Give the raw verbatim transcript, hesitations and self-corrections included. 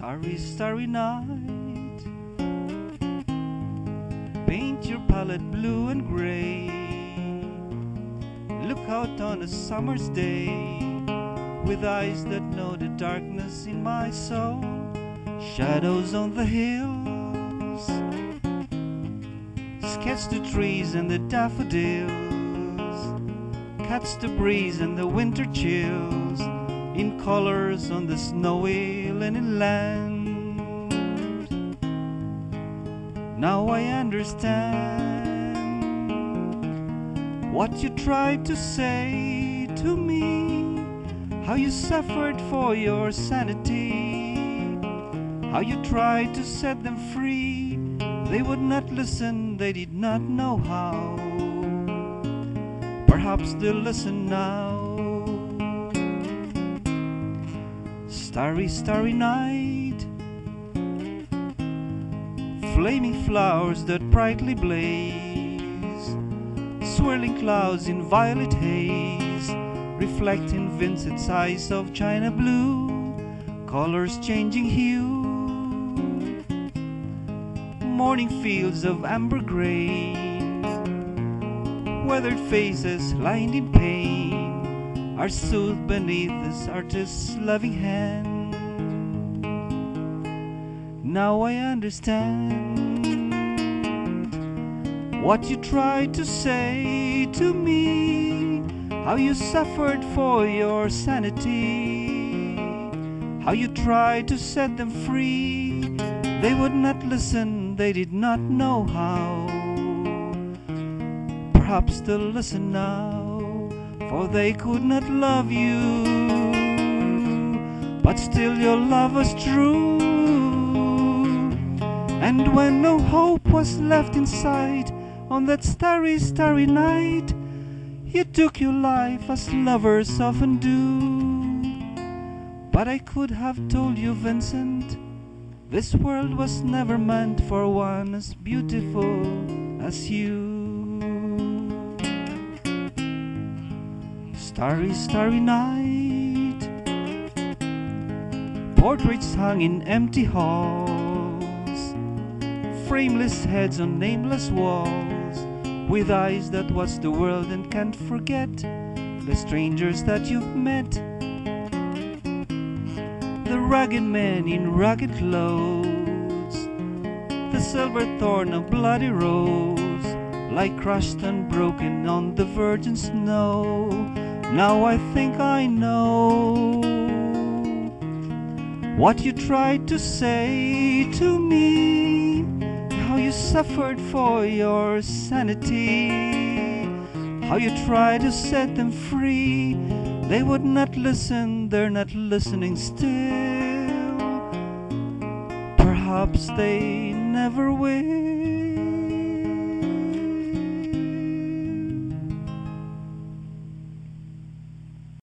Starry, starry night, paint your palette blue and gray. Look out on a summer's day with eyes that know the darkness in my soul. Shadows on the hills, sketch the trees and the daffodils, catch the breeze and the winter chills in colors on the snowy linen land. Now I understand what you tried to say to me, how you suffered for your sanity, how you tried to set them free. They would not listen, they did not know how. Perhaps they'll listen now. Starry, starry night, flaming flowers that brightly blaze, swirling clouds in violet haze, reflecting Vincent's eyes of china blue, colors changing hue, morning fields of amber grain, weathered faces lined in pain are soothed beneath this artist's loving hand. Now I understand what you tried to say to me, how you suffered for your sanity, how you tried to set them free. They would not listen, they did not know how. Perhaps they'll listen now, for they could not love you, but still your love was true. And when no hope was left in sight on that starry, starry night, you took your life as lovers often do. But I could have told you, Vincent, this world was never meant for one as beautiful as you. Starry, starry night, portraits hung in empty halls, frameless heads on nameless walls, with eyes that watch the world and can't forget the strangers that you've met. The rugged men in rugged clothes, the silver thorn of bloody rose, lie crushed and broken on the virgin snow. Now I think I know what you tried to say to me, how you suffered for your sanity, how you tried to set them free. They would not listen, they're not listening still. Perhaps they never will.